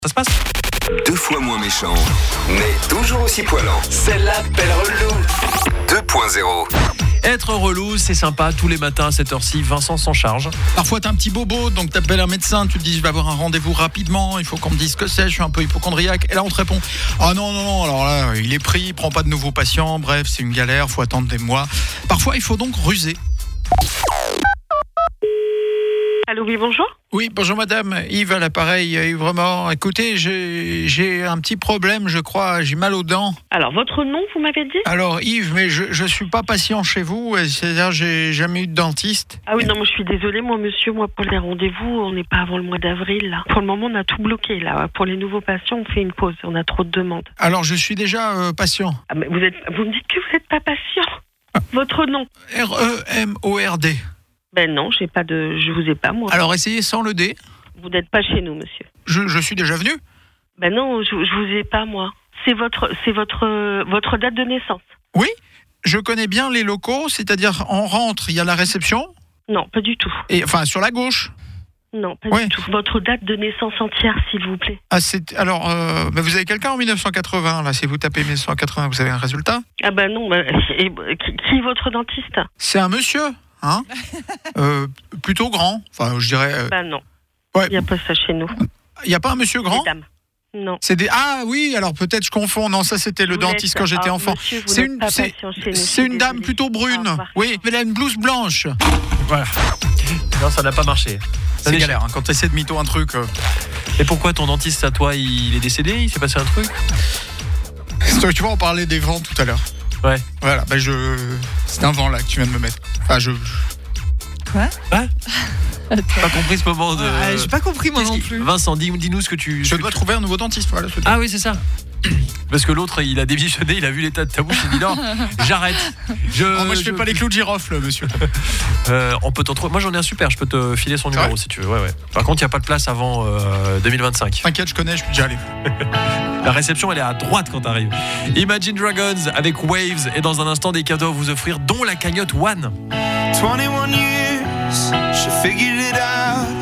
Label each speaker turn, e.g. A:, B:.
A: Ça se passe
B: 2 fois moins méchant, mais toujours aussi poilant. C'est l'appel relou 2.0.
A: Être relou, c'est sympa. Tous les matins à cette heure-ci, Vincent s'en charge.
C: Parfois t'as un petit bobo, donc t'appelles un médecin, tu te dis je vais avoir un rendez-vous rapidement, il faut qu'on me dise ce que c'est, je suis un peu hypochondriaque. Et là on te répond ah non, alors là il est pris, il prend pas de nouveaux patients, bref c'est une galère, faut attendre des mois. Parfois il faut donc ruser.
D: Allô, oui, bonjour.
C: Oui, bonjour madame, Yves à l'appareil. Vraiment, écoutez, j'ai un petit problème, je crois, j'ai mal aux dents.
D: Alors, votre nom, vous m'avez dit ?
C: Alors Yves, mais je suis pas patient chez vous, c'est-à-dire j'ai jamais eu de dentiste.
D: Ah oui, non, moi je suis désolée, monsieur, pour les rendez-vous, on n'est pas avant le mois d'avril, là. Pour le moment, on a tout bloqué, là. Pour les nouveaux patients, on fait une pause, on a trop de demandes.
C: Alors je suis déjà patient.
D: Ah, mais vous me dites que vous n'êtes pas patient. Votre nom ?
C: REMORD.
D: Ben non, je vous ai pas, moi.
C: Alors essayez sans le D.
D: Vous n'êtes pas chez nous, monsieur.
C: Je suis déjà venu.
D: Ben non, je vous ai pas, moi. C'est votre date de naissance.
C: Oui, je connais bien les locaux, c'est-à-dire on rentre, il y a la réception.
D: Non, pas du tout.
C: Et enfin sur la gauche.
D: Non, pas du tout. Votre date de naissance entière, s'il vous plaît.
C: Ah, alors, vous avez quelqu'un en 1980, là, si vous tapez 1980, vous avez un résultat.
D: Ah ben non, qui est votre dentiste ?
C: C'est un monsieur, hein. Plutôt grand, enfin je dirais...
D: Ben non,
C: ouais.
D: il n'y a pas ça chez nous.
C: Il n'y a pas un monsieur grand ?
D: Mesdames. Non.
C: Ah oui, alors peut-être je confonds. Non, ça c'était le dentiste quand j'étais enfant.
D: Monsieur,
C: c'est une dame plutôt brune. Oui, elle a une blouse blanche.
A: Voilà. Non, ça n'a pas marché.
C: C'est galère, hein, quand tu essaies de mytho un truc.
A: Et pourquoi ton dentiste à toi, il est décédé ? Il s'est passé un truc ?
C: Tu vois, on parlait des vents tout à l'heure.
A: Ouais.
C: Voilà, c'est un vent là que tu viens de me mettre. Enfin,
E: Quoi ?
A: Pas compris ce moment de...
E: j'ai pas compris moi non plus.
A: Vincent, dis-nous ce que tu...
C: Je dois trouver un nouveau dentiste. Voilà,
A: ah oui, c'est ça. Parce que l'autre, il a démissionné, il a vu l'état de ta bouche, il dit non, j'arrête.
C: Moi, je fais pas les clous de girofle, monsieur.
A: On peut t'en trouver. Moi, j'en ai un super, je peux te filer son numéro si tu veux. Ouais. Par contre, il n'y a pas de place avant 2025.
C: T'inquiète, je connais, je peux déjà aller.
A: La réception, elle est à droite quand t'arrives. Imagine Dragons avec Waves et dans un instant, des cadeaux à vous offrir, dont la cagnotte One.
F: 21 years, she figured it out.